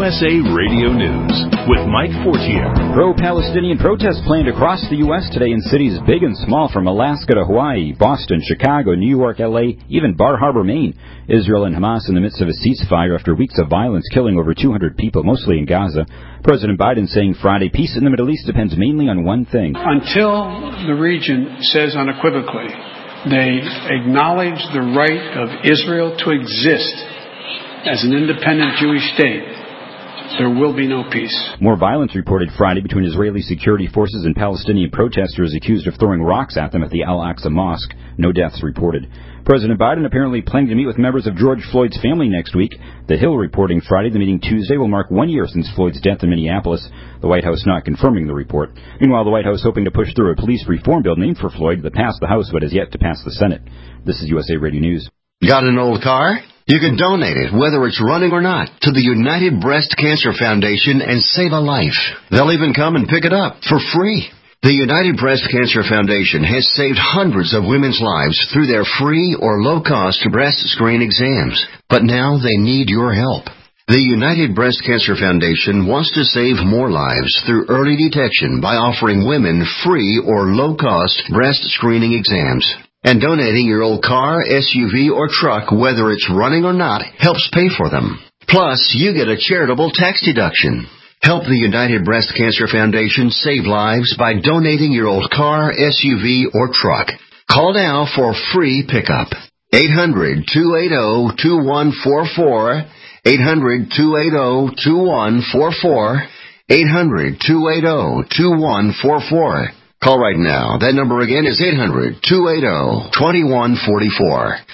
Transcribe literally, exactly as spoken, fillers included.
S A Radio News with Mike Fortier. Pro-Palestinian protests planned across the U S today in cities big and small, from Alaska to Hawaii, Boston, Chicago, New York, L A, even Bar Harbor, Maine. Israel and Hamas in the midst of a ceasefire after weeks of violence, killing over two hundred people, mostly in Gaza. President Biden saying Friday peace in the Middle East depends mainly on one thing. Until the region says unequivocally they acknowledge the right of Israel to exist as an independent Jewish state, there will be no peace. More violence reported Friday between Israeli security forces and Palestinian protesters accused of throwing rocks at them at the Al-Aqsa Mosque. No deaths reported. President Biden apparently planning to meet with members of George Floyd's family next week. The Hill reporting Friday the meeting Tuesday will mark one year since Floyd's death in Minneapolis, the White House not confirming the report. Meanwhile, the White House hoping to push through a police reform bill named for Floyd that passed the House but has yet to pass the Senate. This is U S A Radio News. Got an old car? You can donate it, whether it's running or not, to the United Breast Cancer Foundation and save a life. They'll even come and pick it up for free. The United Breast Cancer Foundation has saved hundreds of women's lives through their free or low-cost breast screen exams. But now they need your help. The United Breast Cancer Foundation wants to save more lives through early detection by offering women free or low-cost breast screening exams. And donating your old car, S U V, or truck, whether it's running or not, helps pay for them. Plus, you get a charitable tax deduction. Help the United Breast Cancer Foundation save lives by donating your old car, S U V, or truck. Call now for free pickup. eight hundred, two eight zero, two one four four. eight hundred, two eight zero, two one four four. eight hundred, two eight zero, two one four four. Call right now. That number again is eight hundred, two eight zero, two one four four.